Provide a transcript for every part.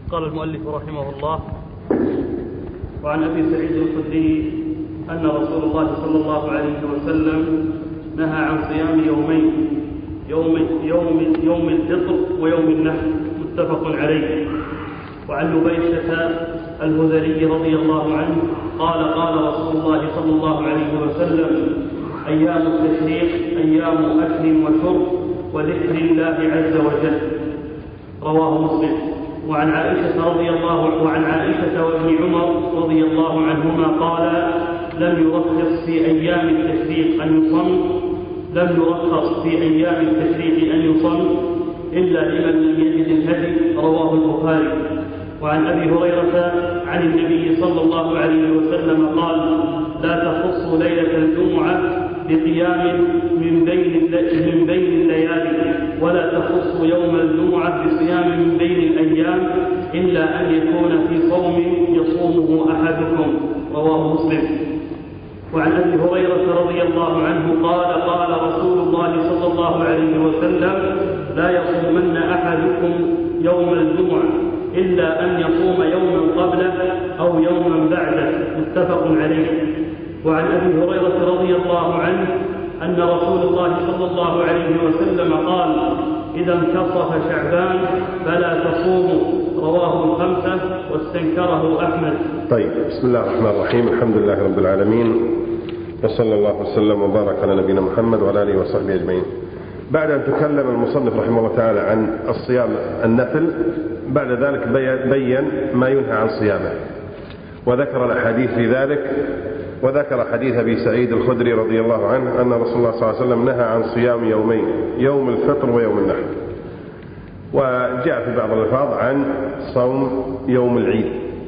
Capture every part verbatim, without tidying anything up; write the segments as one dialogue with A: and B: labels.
A: قال المؤلف رحمه الله: وعن أبي سعيد الخدري أن رسول الله صلى الله عليه وسلم نهى عن صيام يومين، يوم, يوم, يوم الفطر ويوم النحر، متفق عليه. وعن لبيشة الهذلي رضي الله عنه قال: قال رسول الله صلى الله عليه وسلم: أيام التشريق أيام أكل وشرب وذكر الله عز وجل، رواه مسلم. وعن عائشة رضي الله وعن عائشة وابن عمر رضي الله عنهما قال: لم يرخص في أيام التشريق أن يصم لم يرخص في أيام التشريق أن يصم إلا لمن لم يجد الهدي، رواه البخاري. وعن أبي هريرة عن النبي صلى الله عليه وسلم قال: لا تخصوا ليلة الجمعة بقيام من بين من بين الليالي، ولا تخصوا يوم الجمعة بصيام من بين الأيام، إلا أن يكون في صوم يصومه أحدكم، رواه مسلم. وعن أبي هريرة رضي الله عنه قال: قال رسول الله صلى الله عليه وسلم: لا يصومن أحدكم يوم الجمعة إلا أن يصوم يوما قبله أو يوما بعده، متفق عليه. وعن أبي هريرة رضي الله عنه أن رسول الله صلى الله عليه وسلم قال: إذا انتصف شعبان فلا تصوموا، رواه الخمسة واستنكره أحمد.
B: طيب، بسم الله الرحمن الرحيم. الحمد لله رب العالمين، وصلى الله وسلم وبارك على نبينا محمد وعلى آله وصحبه أجمعين. بعد أن تكلم المصنف رحمه الله تعالى عن الصيام النفل، بعد ذلك بين ما ينهى عن صيامه، وذكر الأحاديث في ذلك، وذكر حديث أبي سعيد الخدري رضي الله عنه أن رسول الله صلى الله عليه وسلم نهى عن صيام يومين، يوم الفطر ويوم النحر. وجاء في بعض الألفاظ عن صوم يوم العيد،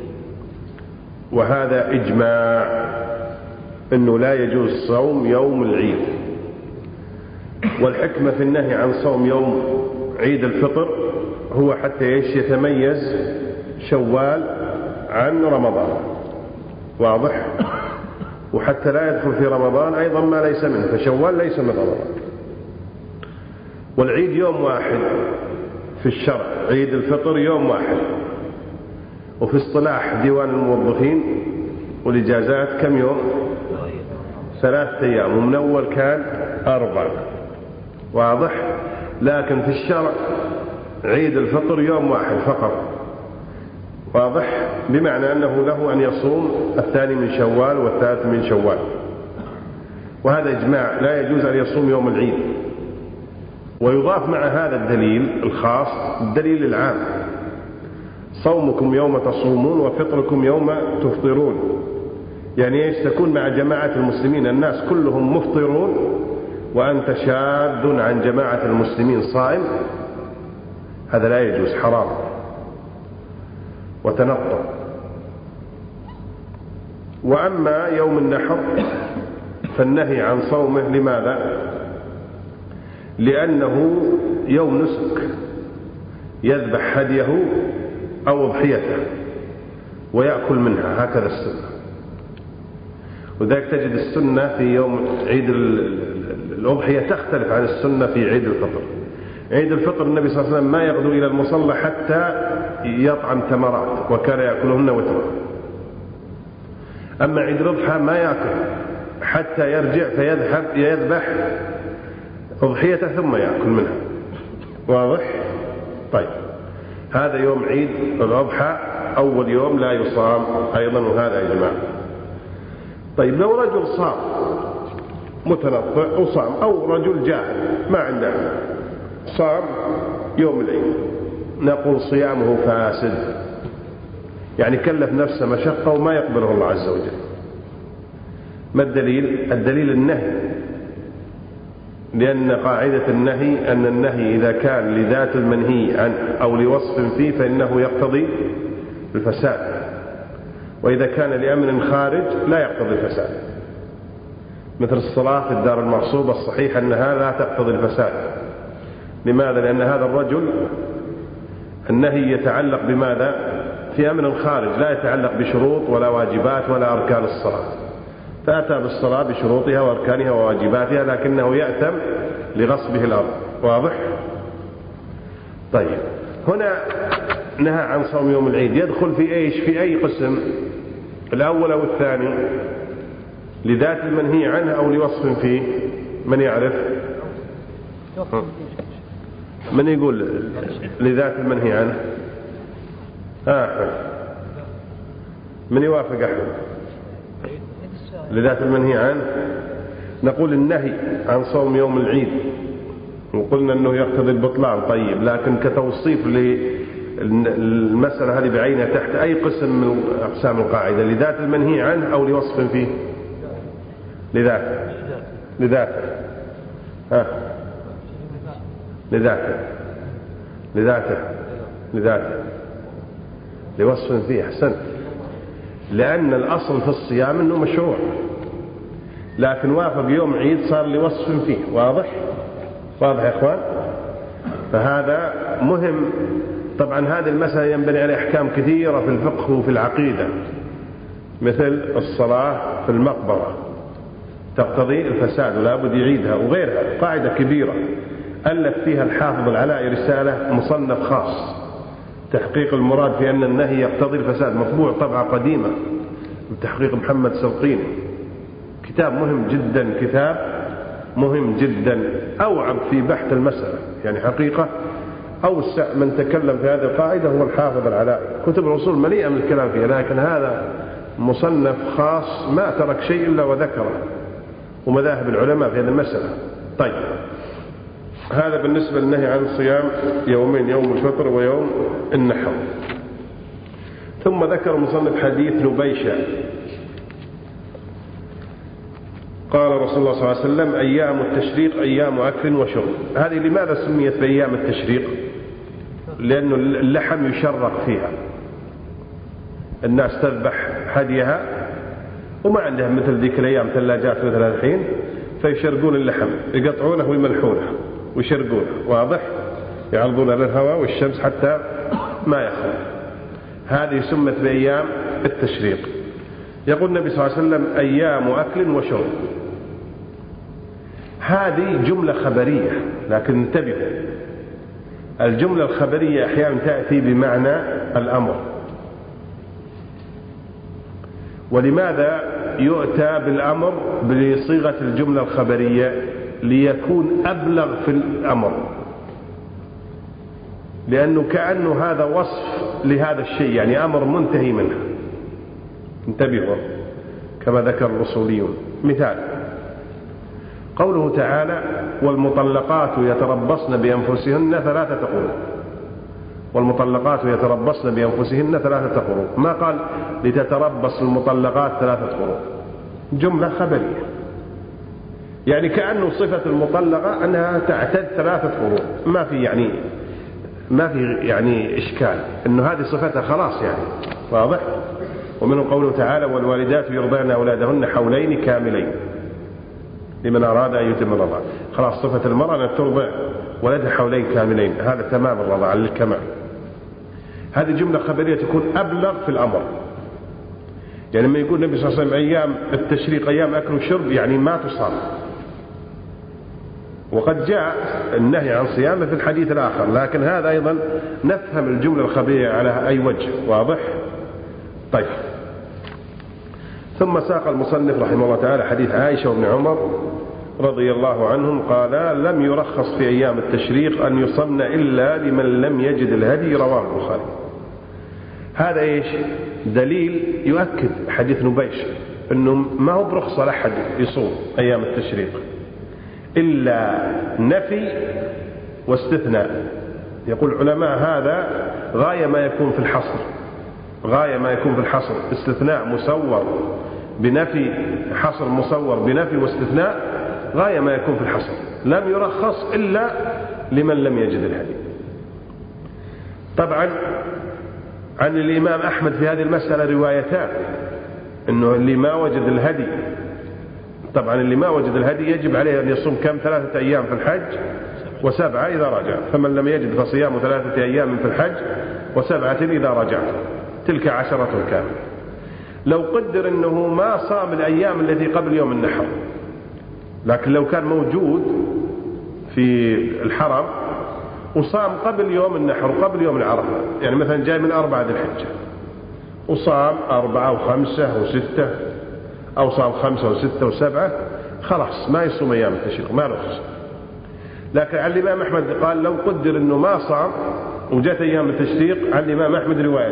B: وهذا إجماع أنه لا يجوز صوم يوم العيد. والحكمة في النهي عن صوم يوم عيد الفطر هو حتى يتميز شوال عن رمضان، واضح؟ وحتى لا يدخل في رمضان أيضا ما ليس منه، فشوال ليس من رمضان. والعيد يوم واحد في الشرع، عيد الفطر يوم واحد. وفي اصطلاح ديوان الموظفين والإجازات كم يوم؟ ثلاثة أيام، ومن أول كان أربع، واضح؟ لكن في الشرع عيد الفطر يوم واحد فقط، واضح؟ بمعنى أنه له أن يصوم الثاني من شوال والثالث من شوال، وهذا إجماع، لا يجوز أن يصوم يوم العيد. ويضاف مع هذا الدليل الخاص الدليل العام: صومكم يوم تصومون وفطركم يوم تفطرون. يعني ايش؟ تكون مع جماعة المسلمين الناس كلهم مفطرون وأنت شاذ عن جماعة المسلمين صائم، هذا لا يجوز، حرام وتنطع. وأما يوم النحر فالنهي عن صومه، لماذا؟ لأنه يوم نسك، يذبح هديه أو أضحيته ويأكل منها، هكذا السنة. وذلك تجد السنة في يوم عيد الأضحية تختلف عن السنة في عيد الفطر. عيد الفطر النبي صلى الله عليه وسلم ما يغدو إلى المصلى حتى يطعم تمرات، وكان يأكلهن وترا. أما عيد الأضحى ما يأكل حتى يرجع فيذهب يذبح أضحيته ثم يأكل منها، واضح؟ طيب، هذا يوم عيد الأضحى أول يوم لا يصام أيضا، وهذا إجماع. طيب، لو رجل صام متنطع وصام، أو رجل جاهل ما عنده صام يوم العيد، نقول صيامه فاسد، يعني كلف نفسه مشقة وما يقبله الله عز وجل. ما الدليل؟ الدليل النهي، لأن قاعدة النهي أن النهي إذا كان لذات المنهي عنه أو لوصف فيه فإنه يقتضي الفساد، وإذا كان لأمر خارج لا يقتضي الفساد. مثل الصلاة في الدار المغصوبة، الصحيح أنها لا تقتضي الفساد. لماذا؟ لأن هذا الرجل النهي يتعلق بماذا؟ في أمر خارج، لا يتعلق بشروط ولا واجبات ولا أركان الصلاة، فأتى بالصلاة بشروطها وأركانها وواجباتها، لكنه يأتم لغصبه الأرض، واضح؟ طيب، هنا نهى عن صوم يوم العيد يدخل في ايش؟ في اي قسم؟ الاول او الثاني؟ لذات المنهي عنه او لوصف فيه؟ من يعرف؟ من يقول لذات المنهي عنه؟ ها أحمد، من يوافق أحمد؟ لذات المنهي عنه نقول النهي عن صوم يوم العيد، وقلنا أنه يقتضي البطلان. طيب، لكن كتوصيف للمسألة هذه بعينها تحت أي قسم من أقسام القاعدة؟ لذات المنهي عنه أو لوصف فيه؟ لذاته. لذاته. ها لذاته. لذاته. لذاته. لوصف فيه. أحسنت. لأن الأصل في الصيام أنه مشروع، لكن وافق يوم عيد صار لوصف فيه. واضح؟ واضح يا إخوان؟ فهذا مهم. طبعا هذه المسألة ينبني على أحكام كثيرة في الفقه وفي العقيدة، مثل الصلاة في المقبرة تقتضي الفساد ولا بد يعيدها، وغيرها قاعدة كبيرة ألف فيها الحافظ العلائي رسالة مصنف خاص، تحقيق المراد في أن النهي يقتضي الفساد، مطبوع طبعة قديمة بتحقيق محمد سلقيني. كتاب مهم جدا، كتاب مهم جدا، أوعب في بحث المسألة، يعني حقيقة أوسع من تكلم في هذه القاعدة هو الحافظ العلائي. كتب الأصول مليئة من الكلام فيها، لكن هذا مصنف خاص ما ترك شيء إلا وذكره، ومذاهب العلماء في هذه المسألة. طيب، هذا بالنسبة للنهي عن صيام يومين، يوم الفطر ويوم النحر. ثم ذكر مصنف حديث نبيشة قال رسول الله صلى الله عليه وسلم: أيام التشريق أيام أكل وشرب. هذه لماذا سميت بأيام التشريق؟ لأن اللحم يشرق فيها، الناس تذبح هديها وما عندهم مثل ذيك الأيام ثلاجات مثل الحين، فيشرقون اللحم، يقطعونه ويملحونه ويشرقونه. واضح؟ يعرضونه للهواء والشمس حتى ما يخرج. هذه سمت بأيام التشريق. يقول النبي صلى الله عليه وسلم: أيام أكل وشرب. هذه جملة خبرية، لكن انتبهوا، الجملة الخبرية أحيانا تأتي بمعنى الأمر. ولماذا يؤتى بالأمر بصيغة الجملة الخبرية؟ ليكون أبلغ في الأمر، لأنه كأنه هذا وصف لهذا الشيء، يعني أمر منتهي منه. انتبهوا كما ذكر الأصوليون. مثال قوله تعالى: والمطلقات يتربصن بأنفسهن ثلاثة قروء. والمطلقات يتربصن بأنفسهن ثلاثة قروء، ما قال لتتربص المطلقات ثلاثة قروء. جملة خبرية، يعني كأنه صفة المطلقة أنها تعتد ثلاثة قروء، ما في يعني ما في يعني إشكال إنه هذه صفتها خلاص يعني. واضح؟ ومنه قوله تعالى: والوالدات يرضعن أولادهن حولين كاملين لمن أراد أن يتم الرضاعة. خلاص صفة المرأة أن ترضع ولدها حولين كاملين، هذا تمام الرضاعة للكمال. هذه جملة خبرية تكون أبلغ في الأمر. يعني لما يقول النبي صلى الله عليه وسلم أيام التشريق أيام أكل وشرب، يعني ما تصام. وقد جاء النهي عن صيامه في الحديث الآخر، لكن هذا أيضا نفهم الجملة الخبرية على أي وجه. واضح؟ طيب، ثم ساق المصنف رحمه الله تعالى حديث عائشة وابن عمر رضي الله عنهم قال: لم يرخص في أيام التشريق أن يصمن إلا لمن لم يجد الهدي. رواه البخاري. هذا إيش؟ دليل يؤكد حديث نبيش أنه ما هو برخصة لأحد يصوم أيام التشريق، إلا نفي واستثناء. يقول العلماء هذا غاية ما يكون في الحصر، غاية ما يكون في الحصر، استثناء مصور بنفي، حصر مصور بنفي واستثناء، غاية ما يكون في الحصر. لم يرخص إلا لمن لم يجد الهدي. طبعا عن الإمام أحمد في هذه المسألة روايتان، إنه اللي ما وجد الهدي، طبعا اللي ما وجد الهدي يجب عليه أن يصوم كم؟ ثلاثة أيام في الحج وسبعة إذا رجع. فمن لم يجد فصيام ثلاثة أيام في الحج وسبعة إذا رجع، تلك عشرة كاملة. لو قدر أنه ما صام الأيام التي قبل يوم النحر، لكن لو كان موجود في الحرم وصام قبل يوم النحر وقبل يوم العرفة، يعني مثلا جاي من أربعة ذي الحجة وصام أربعة وخمسة وستة، أو صام خمسة وستة وسبعة، خلاص ما يصوم أيام التشريق، ما له خصم. لكن على الإمام أحمد قال لو قدر أنه ما صام وجت أيام التشريق، على الإمام أحمد رواية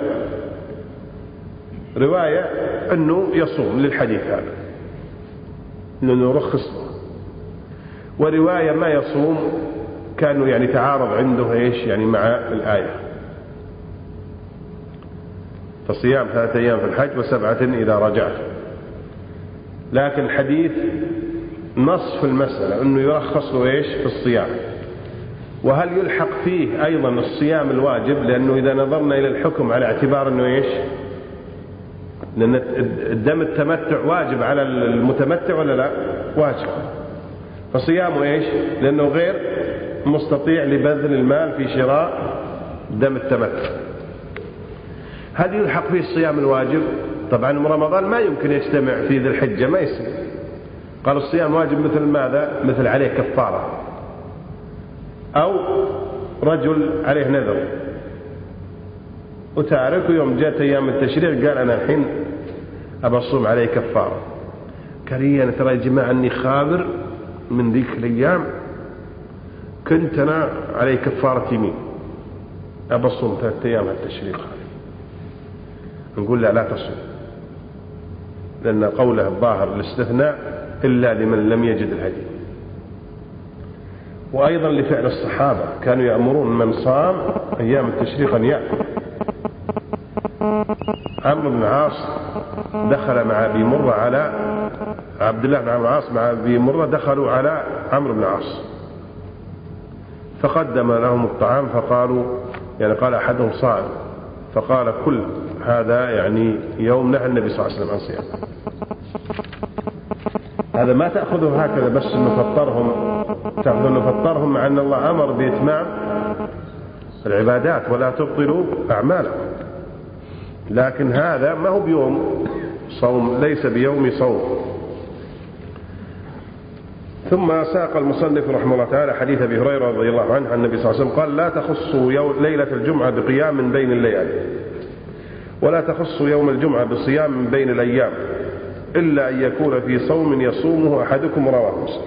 B: رواية أنه يصوم للحديث هذا لأنه رخص له، ورواية ما يصوم كانوا يعني تعارض عنده إيش يعني مع الآية، فصيام ثلاثة أيام في الحج وسبعة إذا رجعت. لكن الحديث نص في المسألة أنه يرخص له إيش في الصيام. وهل يلحق فيه أيضا الصيام الواجب؟ لأنه إذا نظرنا إلى الحكم على اعتبار أنه إيش، لأن الدم التمتع واجب على المتمتع ولا لا؟ واجب، فصيامه إيش؟ لأنه غير مستطيع لبذل المال في شراء دم التمتع. هل يلحق فيه الصيام الواجب؟ طبعا رمضان ما يمكن يجتمع في ذي الحجة، ما يصير. قال الصيام واجب مثل ماذا؟ مثل عليه كفارة، أو رجل عليه نذر وتارك يوم جاءت أيام التشريق قال أنا الحين أبى أصوم عليه كفارة. قال لي أنا ترى يا جماعة أني خابر من ذيك الأيام كنت أنا عليه كفارة يمين، أبى أصوم ثلاثة أيام التشريق. نقول لا لا تصوم، لأن قوله الظاهر الاستثناء إلا لمن لم يجد الهدي. وأيضا لفعل الصحابة كانوا يأمرون من صام أيام التشريق أن يأكل. عمرو بن العاص دخل مع أبي مرة على عبد الله بن عمرو بن العاص مع أبي مرة دخلوا على عمرو بن العاص فقدم لهم الطعام فقالوا يعني قال أحدهم صائم، فقال كل هذا يعني يوم نهى النبي صلى الله عليه وسلم عن صيام. هذا ما تأخذه هكذا بس نفطرهم، تأخذ نفطرهم مع أن الله أمر بإتمام العبادات ولا تبطلوا أعمالكم. لكن هذا ما هو بيوم صوم، ليس بيوم صوم. ثم ساق المصنف رحمه الله تعالى حديث أبي هريرة رضي الله عنه عن النبي صلى الله عليه وسلم قال لا تخصوا ليلة الجمعة بقيام من بين الليالي، ولا تخصوا يوم الجمعة بصيام من بين الأيام، إلا أن يكون في صوم يصومه أحدكم، رواه مسلم.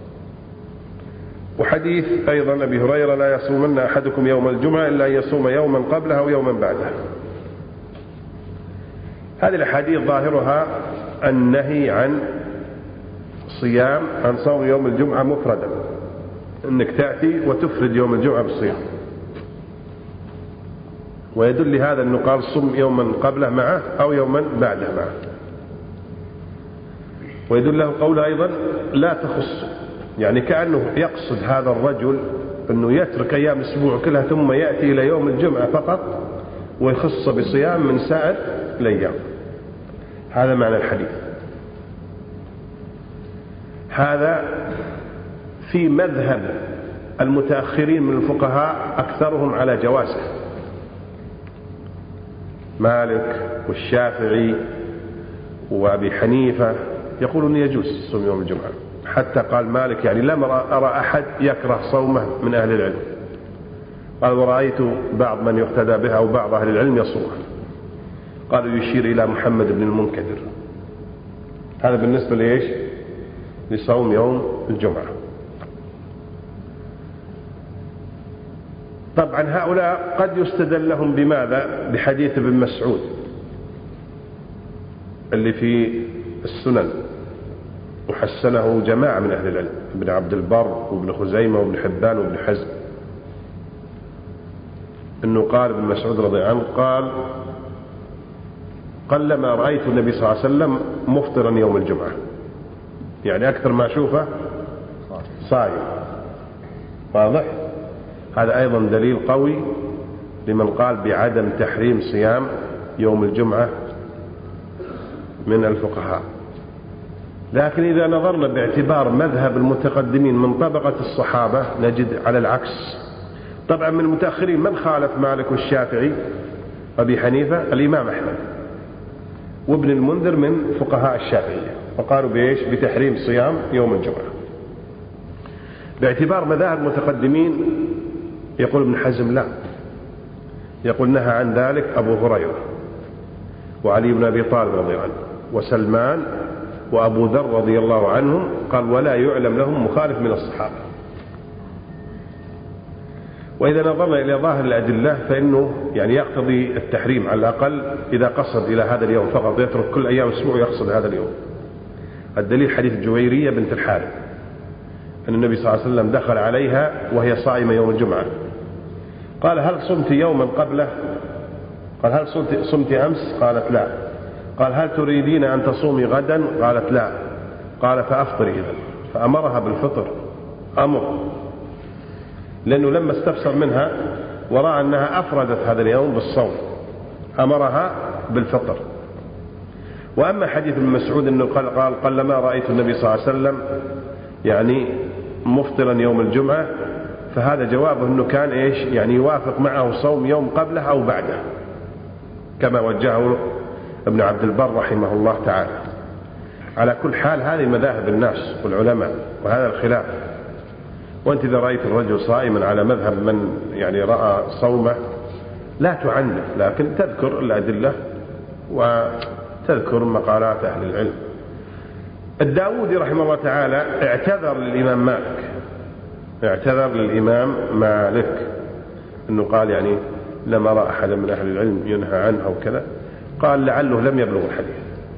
B: وحديث أيضا أبي هريرة لا يصومن أحدكم يوم الجمعة إلا أن يصوم يوما قبلها ويوما بعدها. هذه الحديث ظاهرها النهي عن صيام عن صوم يوم الجمعة مفردا، أنك تأتي وتفرد يوم الجمعة بالصيام. ويدل لهذا أنه قال صم يوما قبله معه أو يوما بعده معه. ويدل له قول أيضا لا تخص، يعني كأنه يقصد هذا الرجل أنه يترك أيام الأسبوع كلها ثم يأتي إلى يوم الجمعة فقط ويخص بصيام من سائر الأيام. هذا معنى الحديث. هذا في مذهب المتأخرين من الفقهاء أكثرهم على جوازه، مالك والشافعي وأبي حنيفة يقولون يجوز صوم يوم الجمعة. حتى قال مالك يعني لم أرى أحد يكره صومه من أهل العلم، قال ورأيت بعض من يقتدى به أو بعض أهل العلم يصومه. قالوا يشير إلى محمد بن المنكدر. هذا بالنسبة لإيش؟ لصوم يوم الجمعة. طبعا هؤلاء قد يستدل لهم بماذا؟ بحديث ابن مسعود اللي في السنن وحسنه جماعة من أهل العلم، ابن عبد البر وابن خزيمة وابن حبان وابن حزم، أنه قال ابن مسعود رضي الله عنه قال قلما رأيت النبي صلى الله عليه وسلم مفطرا يوم الجمعة، يعني أكثر ما أشوفه صائم. واضح؟ هذا أيضا دليل قوي لمن قال بعدم تحريم صيام يوم الجمعة من الفقهاء. لكن إذا نظرنا باعتبار مذهب المتقدمين من طبقة الصحابة نجد على العكس. طبعا من المتأخرين من خالف مالك والشافعي وأبي حنيفة؟ الإمام أحمد وابن المنذر من فقهاء الشافعية، وقالوا بإيش؟ بتحريم صيام يوم الجمعة. باعتبار مذاهب المتقدمين يقول ابن حزم لا، يقول نهى عن ذلك أبو هريرة وعلي بن أبي طالب رضي الله عنه وسلمان وأبو ذر رضي الله عنهم، قال ولا يعلم لهم مخالف من الصحابة. وإذا نظرنا إلى ظاهر الأدلة فإنه يعني يقتضي التحريم على الأقل إذا قصد إلى هذا اليوم فقط، يترك كل أيام الأسبوع يقصد هذا اليوم. الدليل حديث جويرية بنت الحارث أن النبي صلى الله عليه وسلم دخل عليها وهي صائمة يوم الجمعة، قال هل صمت يوما قبله؟ قال هل صمت, صمت أمس؟ قالت لا. قال هل تريدين أن تصومي غدا؟ قالت لا. قال فأفطري إذن، فأمرها بالفطر أمر، لأنه لما استفسر منها ورأى أنها أفردت هذا اليوم بالصوم أمرها بالفطر. وأما حديث ابن مسعود أنه قال, قال قلما رأيت النبي صلى الله عليه وسلم يعني مفطرا يوم الجمعة، فهذا جوابه أنه كان إيش يعني يوافق معه صوم يوم قبله أو بعده، كما وجهه ابن عبد البر رحمه الله تعالى. على كل حال هذه مذاهب الناس والعلماء وهذا الخلاف. وأنت إذا رأيت الرجل صائما على مذهب من يعني رأى صومه لا تعنف، لكن تذكر الأدلة وتذكر مقالات أهل العلم. الداودي رحمه الله تعالى اعتذر للإمام مالك، اعتذر للإمام مالك أنه قال يعني لما رأى أحد من أهل العلم ينهى عنه أو كذا، قال لعله لم يبلغ الحديث.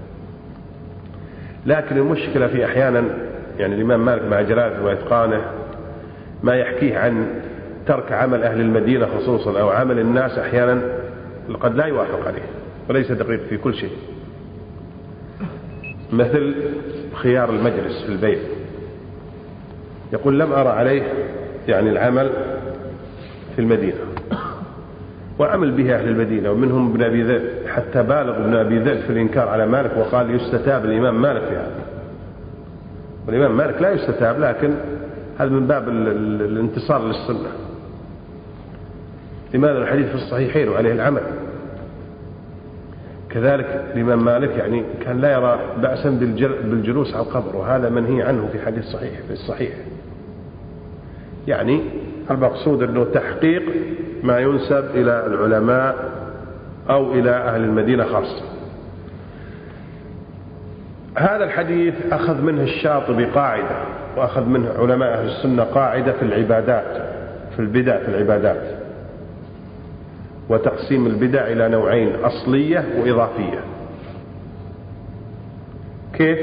B: لكن المشكلة في أحيانا يعني الإمام مالك مع جلاله وإتقانه ما يحكيه عن ترك عمل أهل المدينة خصوصا أو عمل الناس أحيانا قد لا يوافق عليه وليس دقيق في كل شيء، مثل خيار المجلس في البيت، يقول لم أرى عليه يعني العمل في المدينة وعمل به أهل المدينة ومنهم ابن أبي ذئب، حتى بالغ ابن أبي ذئب في الإنكار على مالك وقال يستتاب الإمام مالك في هذا، والإمام مالك لا يستتاب، لكن هذا من باب الانتصار للسنة. لماذا الحديث في الصحيحين وعليه العمل. كذلك الإمام مالك يعني كان لا يرى بأسا بالجلوس على القبر، وهذا منهي عنه في حديث صحيح في الصحيح. يعني المقصود أنه تحقيق ما ينسب إلى العلماء أو إلى أهل المدينة خاصة. هذا الحديث أخذ منه الشاطبي قاعدة، وأخذ منه علماء أهل السنة قاعدة في العبادات، في البدع في العبادات، وتقسيم البدع إلى نوعين: أصلية وإضافية. كيف؟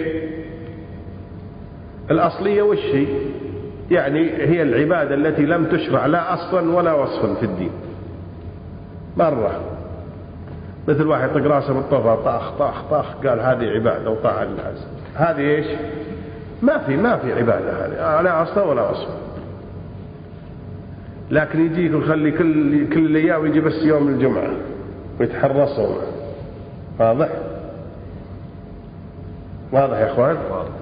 B: الأصلية والشيء يعني هي العبادة التي لم تشرع لا أصلا ولا وصفا في الدين مرة، مثل واحد طق راسه بالطفا طاخ طاخ طاخ قال هذه عبادة وطاعة للناس، هذه إيش؟ ما في ما في عبادة هذه لا أصلا ولا وصفا. لكن يجيك ويخلي كل كل أيام يجي بس يوم الجمعة ويتحرصوا. واضح؟ واضح يا إخوان؟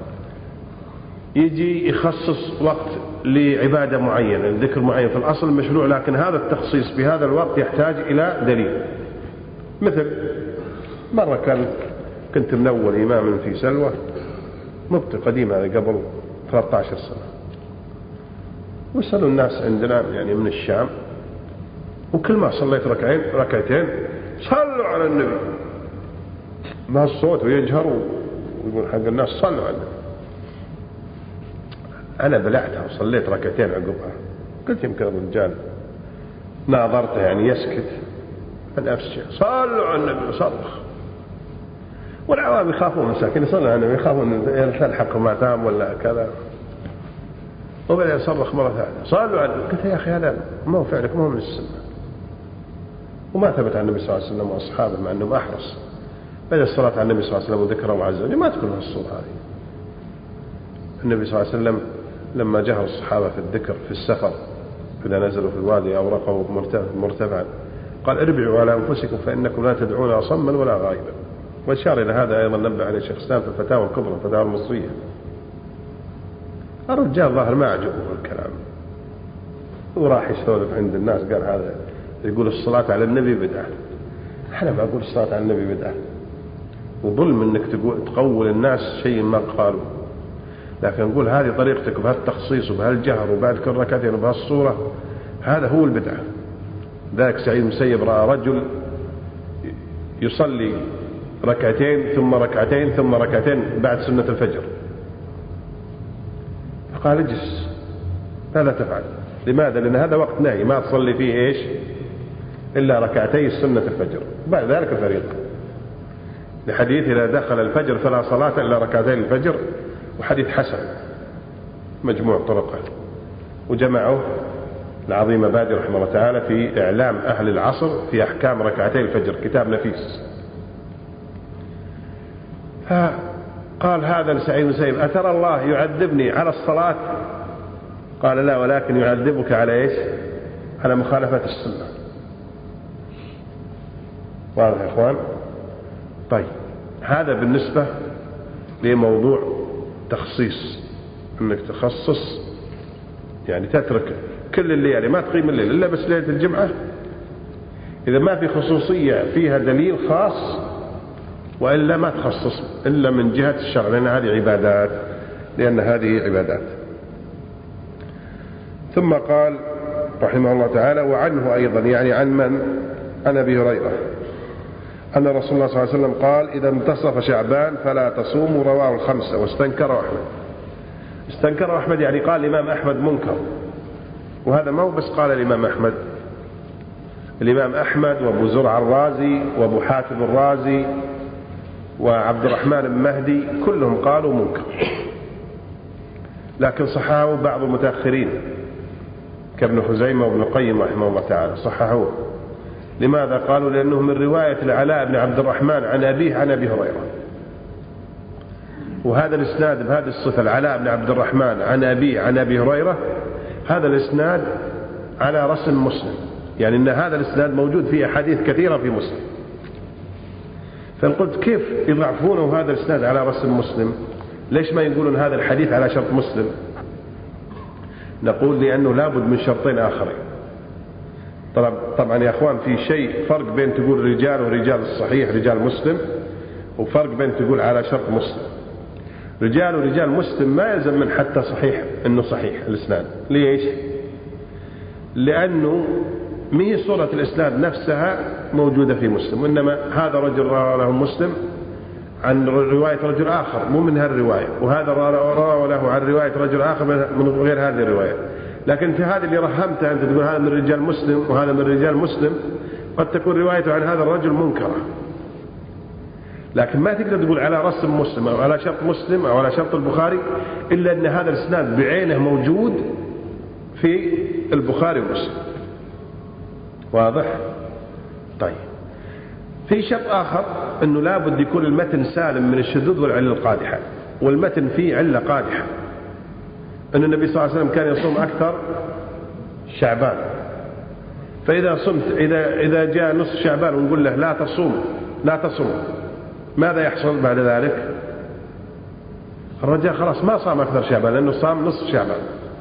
B: يجي يخصص وقت لعبادة معينة، ذكر معين في الأصل مشروع، لكن هذا التخصيص بهذا الوقت يحتاج إلى دليل. مثل مرة كان كنت منول إماما في سلوى مبت قديمة قبل ثلاثة عشر سنة، وصلوا الناس عندنا يعني من الشام، وكل ما صليت ركعين ركعتين صلوا على النبي، ما الصوت ويجهر ويقول حق الناس صلوا على النبي. أنا بلعتها وصليت ركعتين عقبها، قلت يمكن الرجال ناظرته يعني يسكت، نفس الشيء صلوا على النبي وصرخ، والعوام يخافون مساكين يصلوا على النبي يخافون تلحق ماتام ولا كذا، وبدأ يصرخ مرة ثانية صلوا على النبي. قلت يا أخي هذا ما هو فعلك، ما هو من السنة، وما ثبت عن النبي صلى الله عليه وسلم وأصحابه مع أنهم أحرص. بدأ الصلاة على النبي صلى الله عليه وسلم وذكره عز وجل ما تكون هالصورة هذه. النبي صلى الله عليه وسلم لما جهر الصحابة في الذكر في السفر إذا نزلوا في الوادي أو رقوا مرتفعا قال اربعوا على أنفسكم فإنكم لا تدعون صما ولا غائبا. واشار إلى هذا أيضا نبه عليه الشيخ الإسلام في الفتاوى الكبرى الفتاوى المصرية. الرجال ظاهر ما عجبه الكلام وراح يسولف عند الناس، قال هذا يقول الصلاة على النبي بدعة. أنا ما أقول الصلاة على النبي بدعة، وظلم أنك تقول الناس شيء ما قالوا، لكن نقول هذه طريقتك بهالتخصيص وبهالجهر وبعد كل ركعتين وبهالصورة هذا هو البدعة. ذاك سعيد المسيب رأى رجل يصلي ركعتين ثم ركعتين ثم ركعتين بعد سنة الفجر، فقال اجلس لا تفعل. لماذا؟ لأن هذا وقت نهي ما تصلي فيه إيش إلا ركعتي سنة الفجر، بعد ذلك الفريضة، لحديث إذا دخل الفجر فلا صلاة إلا ركعتين الفجر، وحديث حسن مجموع طرقه، وجمعه العظيم بادي رحمه الله تعالى في إعلام أهل العصر في أحكام ركعتي الفجر، كتاب نفيس. فقال هذا لسعيد المسيب أترى الله يعذبني على الصلاة؟ قال لا، ولكن يعذبك على إيش؟ على مخالفة السنة. واضح يا إخوان؟ طيب هذا بالنسبة لموضوع تخصيص، أنك تخصص يعني تترك كل الليالي ما تقيم الليل إلا بس ليلة الجمعة، إذا ما في خصوصية فيها دليل خاص، وإلا ما تخصص إلا من جهة الشرع، لأن هذه عبادات، لأن هذه عبادات. ثم قال رحمه الله تعالى وعنه أيضا، يعني عن من؟ عن أبي هريرة أن رسول الله صلى الله عليه وسلم قال إذا انتصف شعبان فلا تصوموا، رواه الخمسة واستنكره أحمد. استنكره أحمد يعني قال الإمام أحمد منكر، وهذا ما هو بس قال الإمام أحمد، الإمام أحمد وأبو زرع الرازي وأبو حاتم الرازي وعبد الرحمن بن مهدي كلهم قالوا منكر، لكن صححه بعض المتأخرين كابن خزيمة وابن القيم رحمه الله تعالى صححوه. لماذا؟ قالوا لأنه من رواية العلاء بن عبد الرحمن عن أبيه عن أبي هريرة، وهذا الإسناد بهذه الصفة العلاء بن عبد الرحمن عن أبيه عن أبي هريرة، هذا الإسناد على رسم مسلم، يعني أن هذا الإسناد موجود في أحاديث كثيرة في مسلم. فقلت كيف يضعفونه هذا الإسناد على رسم مسلم؟ ليش ما يقولون هذا الحديث على شرط مسلم؟ نقول لأنه لابد من شرطين آخرين. طبعا يا أخوان في شيء فرق بين تقول رجال ورجال الصحيح رجال مسلم، وفرق بين تقول على شرط مسلم. رجال ورجال مسلم ما يلزم من حتى صحيح أنه صحيح الإسناد. ليش؟ لأنه مي صورة الإسناد نفسها موجودة في مسلم، وإنما هذا رجل روى له مسلم عن رواية رجل آخر مو من هالرواية، وهذا روى له عن رواية رجل آخر من غير هذه الرواية. لكن في هذا اللي رحمته أنت تقول هذا من رجال مسلم وهذا من رجال مسلم، قد تكون روايته عن هذا الرجل منكرة، لكن ما تقدر تقول على رسم مسلم أو على شرط مسلم أو على شرط البخاري إلا أن هذا الإسناد بعينه موجود في البخاري ومسلم. واضح؟ طيب في شرط آخر أنه لابد يكون المتن سالم من الشذوذ والعلة القادحة، والمتن فيه علة قادحة، أن النبي صلى الله عليه وسلم كان يصوم أكثر شعبان، فإذا صمت إذا إذا جاء نصف شعبان ونقول له لا تصوم لا تصوم ماذا يحصل بعد ذلك؟ الرجال خلاص ما صام أكثر شعبان لأنه صام نصف شعبان.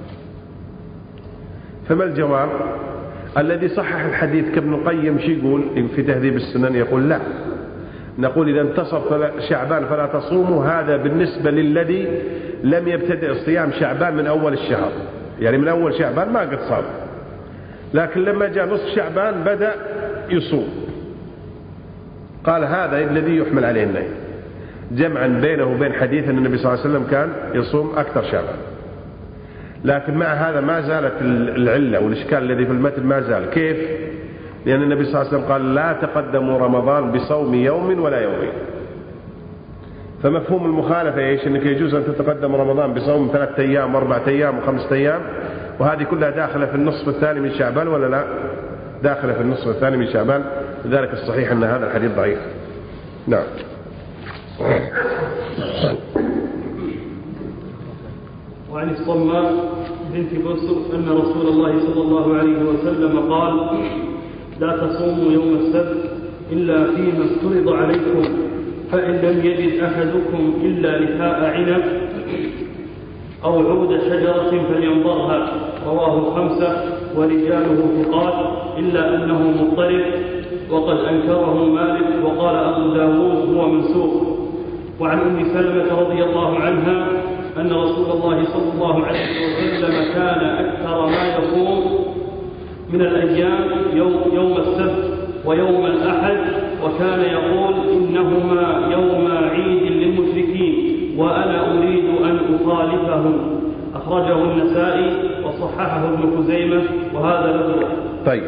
B: فما الجواب؟ الذي صحح الحديث كابن القيم شي يقول في تهذيب السنن؟ يقول لا، نقول إذا انتصف شعبان فلا تصوموا، هذا بالنسبة للذي لم يبتدئ صيام شعبان من أول الشهر، يعني من أول شعبان ما قد صام، لكن لما جاء نصف شعبان بدأ يصوم. قال هذا الذي يحمل عليه النهي، جمعا بينه وبين حديث أن النبي صلى الله عليه وسلم كان يصوم أكثر شعبان. لكن مع هذا ما زالت العلة والإشكال الذي في المتن ما زال. كيف؟ لأن النبي صلى الله عليه وسلم قال لا تقدموا رمضان بصوم يوم ولا يومين. فمفهوم المخالفة إيش؟ أنك يجوز أن تتقدم رمضان بصوم ثلاثة أيام وأربعة أيام وخمسة أيام، وهذه كلها داخلة في النصف الثاني من شعبان ولا لا؟ داخلة في النصف الثاني من شعبان. لذلك الصحيح أن هذا الحديث ضعيف. نعم.
A: وعن الصماء بنت بصر أن رسول الله صلى الله عليه وسلم قال لا تصوموا يوم السبت إلا فيما افترض عليكم، فإن لم يجد أحدكم إلا لحاء عنب أو عود شجرة فلينظرها. رواه الخمسة ورجاله ثقات إلا أنه مضطرب، وقد أنكره مالك وقال أبو داود هو منسوخ. وعن أم سلمة رضي الله عنها أن رسول الله صلى الله عليه وسلم كان أكثر ما يقوم من الأيام يوم, يوم السبت ويوم الأحد، وكان يقول إنهما يوم عيد للمشركين وأنا أريد أن أخالفهم. أخرجه النسائي وصححه ابن خزيمة وهذا له.
B: طيب،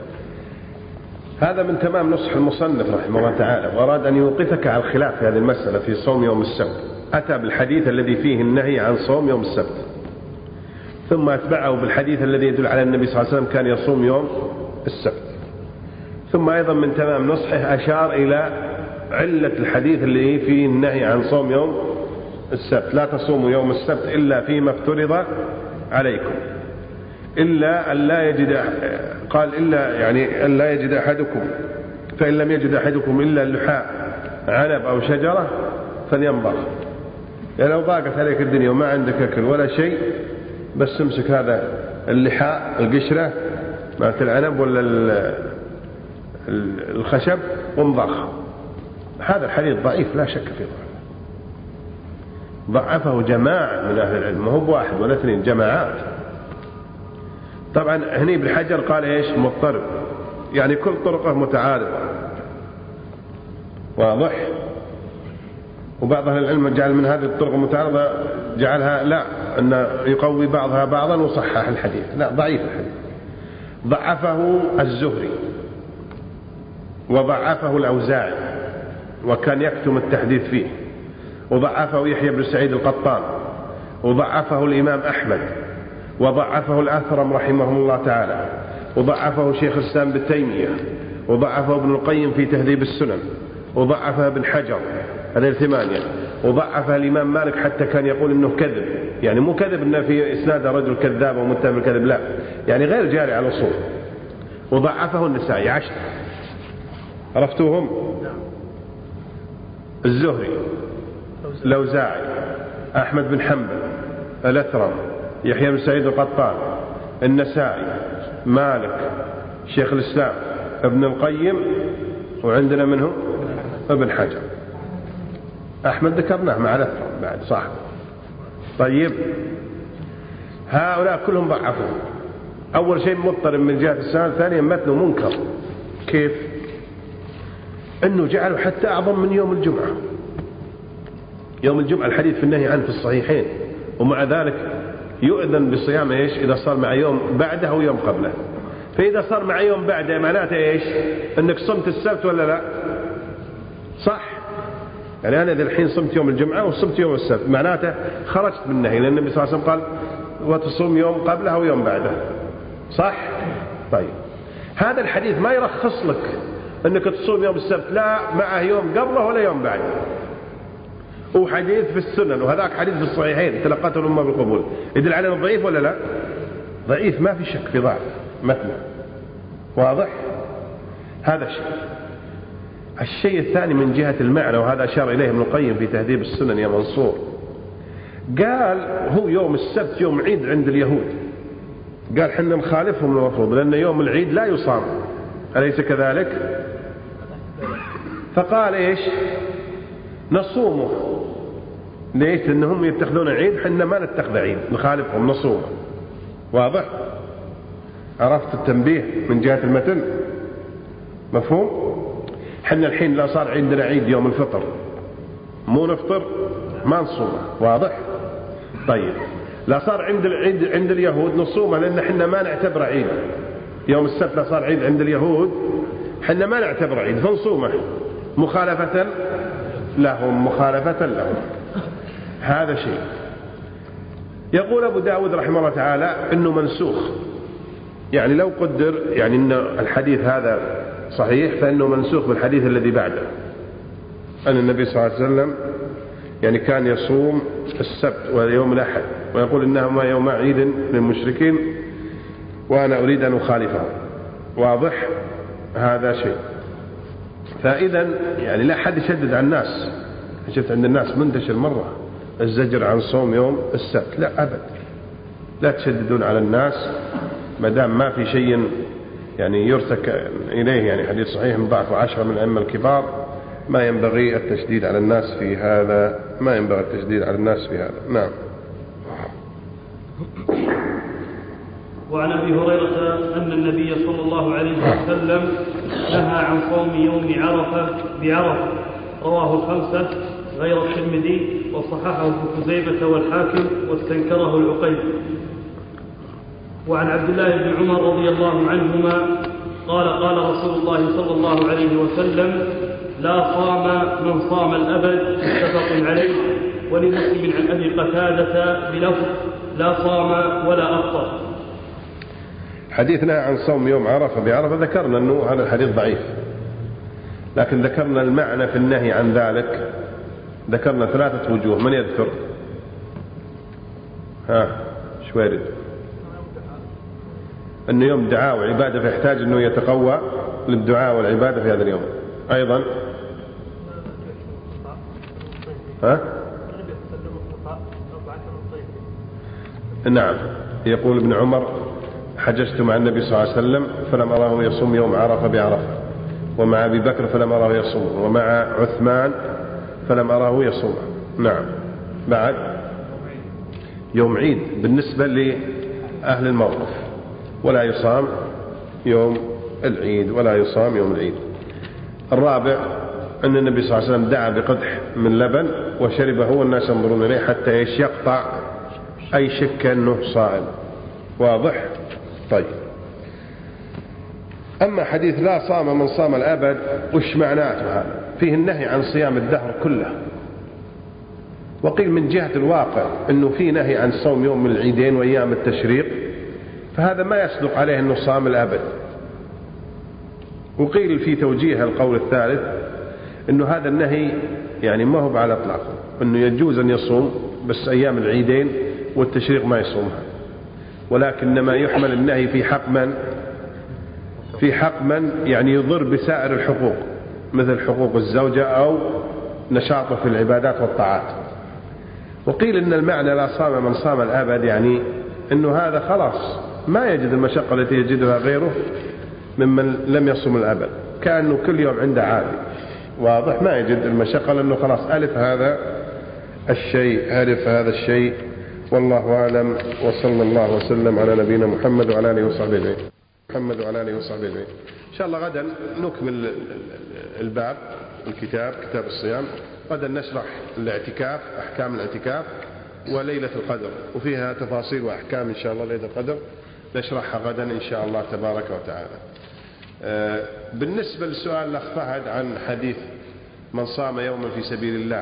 B: هذا من تمام نصح المصنف رحمه الله تعالى، وأراد أن يوقفك على الخلاف في هذه المسألة في صوم يوم السبت. أتى بالحديث الذي فيه النهي عن صوم يوم السبت، ثم أتبعه بالحديث الذي يدل على النبي صلى الله عليه وسلم كان يصوم يوم السبت. ثم أيضا من تمام نصحه أشار إلى علة الحديث اللي فيه النهي عن صوم يوم السبت: لا تصوموا يوم السبت إلا فيما افترض عليكم، إلا أن لا يجد، قال إلا يعني أن لا يجد أحدكم، فإن لم يجد أحدكم إلا اللحاء عنب أو شجرة فلينبغ. يعني لو ضاقت عليك الدنيا وما عندك أكل ولا شيء، بس امسك هذا اللحاء القشرة مالت العنب ولا الخشب وانضخ. هذا الحديث ضعيف لا شك فيه، ضعفه جماعة من أهل العلم، ما هو بواحد ولا اثنين، جماعات. طبعا هني ابن حجر قال ايش؟ مضطرب، يعني كل طرقه متعارضة، واضح. وبعض أهل العلم جعل من هذه الطرق المتعارضة جعلها لا، أن يقوي بعضها بعضا وصحح الحديث. لا، ضعيف الحديث. ضعفه الزهري وضعفه الأوزاعي، وكان يكتم التحديث فيه، وضعفه يحيى بن سعيد القطان، وضعفه الإمام أحمد، وضعفه الأثرم رحمه الله تعالى، وضعفه شيخ الإسلام ابن تيمية، وضعفه ابن القيم في تهذيب السنن، وضعفه ابن حجر هذه الثمانية، وضعفها الإمام مالك حتى كان يقول إنه كذب، يعني مو كذب إنه في إسناد رجل كذاب ومتهم بالكذب، لا، يعني غير جاري على الأصول. وضعفه النسائي عشر، عرفتوهم؟ الزهري، الأوزاعي، أحمد بن حنبل، الأثرم، يحيى بن سعيد القطان، النسائي، مالك، شيخ الإسلام، ابن القيم، وعندنا منه ابن حجر. أحمد ذكرناه مع الأثرم بعد، صح. طيب، هؤلاء كلهم ضعفوا. أول شيء مضطرب من جهة السنة، ثانيا متنه منكر. كيف؟ أنه جعله حتى أعظم من يوم الجمعة. يوم الجمعة الحديث في النهي عنه في الصحيحين، ومع ذلك يؤذن بصيام ايش؟ إذا صار مع يوم بعده أو يوم قبله. فإذا صار مع يوم بعده معناته ايش؟ أنك صمت السبت ولا لا؟ صح؟ يعني أنا ذي الحين صمت يوم الجمعة وصمت يوم السبت، معناته خرجت من النهي، لأن النبي صلى الله عليه وسلم قال وتصوم يوم قبله أو يوم بعده، صح؟ طيب، هذا الحديث ما يرخص لك أنك تصوم يوم السبت، لا معه يوم قبله ولا يوم بعده. وحديث في السنن، وهذاك حديث في الصحيحين تلقته الأمة بالقبول، يدل على أنه ضعيف ولا لا؟ ضعيف، ما في شك في ضعف متنه، واضح؟ هذا شيء. الشيء الثاني من جهة المعنى، وهذا أشار إليه ابن القيم في تهذيب السنن يا منصور، قال هو يوم السبت يوم عيد عند اليهود، قال حنا نخالفهم المفروض، لأن يوم العيد لا يصام، أليس كذلك؟ فقال إيش؟ نصومه. ليش؟ لأنهم يتخذون عيد، حنا ما نتخذ عيد، نخالفهم نصومه. واضح؟ عرفت التنبيه من جهة المتن؟ مفهوم؟ حنا الحين لا صار عندنا عيد يوم الفطر، مو نفطر ما نصومه، واضح؟ طيب، لا صار عند العيد عند اليهود نصومه، لأن حنا ما نعتبره عيد. يوم السبت لا صار عيد عند اليهود، حنا ما نعتبره عيد فنصومه مخالفة لهم، مخالفة لهم. هذا شيء. يقول أبو داود رحمه الله تعالى إنه منسوخ، يعني لو قدر يعني إن الحديث هذا صحيح فإنه منسوخ بالحديث الذي بعده، أن النبي صلى الله عليه وسلم يعني كان يصوم السبت ويوم الأحد، ويقول إنهما يوم عيد للمشركين وأنا أريد أن أخالفه. واضح؟ هذا شيء. فإذا يعني لا حد يشدد على الناس. شفت عند الناس منتشر مرة الزجر عن صوم يوم السبت، لا أبد، لا تشددون على الناس ما دام ما في شيء يعني يرتك إليه، يعني حديث صحيح من ضعف عشرة من الأئمة الكبار، ما ينبغي التشديد على الناس في هذا، ما ينبغي التشديد على الناس في هذا. نعم.
A: وعن أبي هريرة أن أن النبي صلى الله عليه وسلم نهى عن صوم يوم عرفة بعرفة، رواه الخمسة غير الترمذي، وصححه ابن خزيمة والحاكم واستنكره العقيلي. وعن عبد الله بن عمر رضي الله عنهما قال قال رسول الله صلى الله عليه وسلم: لا صام من صام الأبد، متفق عليه. ولمسلم عن أبي قتادة بلفظ: لا صام ولا أفطر.
B: حديثنا عن صوم يوم عرفة بعرفة ذكرنا أنه هذا الحديث ضعيف، لكن ذكرنا المعنى في النهي عن ذلك، ذكرنا ثلاثة وجوه. من يذكر؟ ها شويرد. أنه يوم دعاء وعبادة فيحتاج أنه يتقوى للدعاء والعبادة في هذا اليوم. أيضا ها؟ نعم، يقول ابن عمر: حججت مع النبي صلى الله عليه وسلم فلم أراه يصوم يوم عرفة بعرفة، ومع أبي بكر فلم أراه يصوم، ومع عثمان فلم أراه يصوم. نعم. بعد يوم عيد بالنسبة لأهل الموقف، ولا يصام يوم العيد ولا يصام يوم العيد. الرابع أن النبي صلى الله عليه وسلم دعا بقدح من لبن وشربه والناس ينظرون إليه حتى إيش يقطع أي شك أنه صائم. واضح؟ طيب. أما حديث لا صام من صام الأبد، وش معناته هذا؟ فيه النهي عن صيام الدهر كله. وقيل من جهة الواقع أنه فيه نهي عن صوم يوم من العيدين وأيام التشريق، فهذا ما يصدق عليه أنه صام الأبد. وقيل في توجيه القول الثالث أنه هذا النهي يعني ما هو على إطلاقه، أنه يجوز أن يصوم بس أيام العيدين والتشريق ما يصومها، ولكنما يحمل النهي في حق من في حق من يعني يضر بسائر الحقوق، مثل حقوق الزوجة أو نشاطه في العبادات والطاعات. وقيل إن المعنى لا صام من صام الأبد يعني أنه هذا خلاص ما يجد المشقة التي يجدها غيره ممن لم يصم الأبد، كأنه كل يوم عنده عادي. واضح؟ ما يجد المشقة لأنه خلاص ألف هذا الشيء ألف هذا الشيء. والله أعلم، وصلى الله وسلم على نبينا محمد وعلى آله وصحبه أجمعين. محمد وعلى آله وصحبه أجمعين. إن شاء الله غدا نكمل الباب الكتاب كتاب الصيام. غدا نشرح الاعتكاف، أحكام الاعتكاف وليلة القدر، وفيها تفاصيل وأحكام إن شاء الله ليلة القدر نشرحها غدا إن شاء الله تبارك وتعالى. بالنسبة للسؤال الأخ فهد عن حديث من صام يوما في سبيل الله،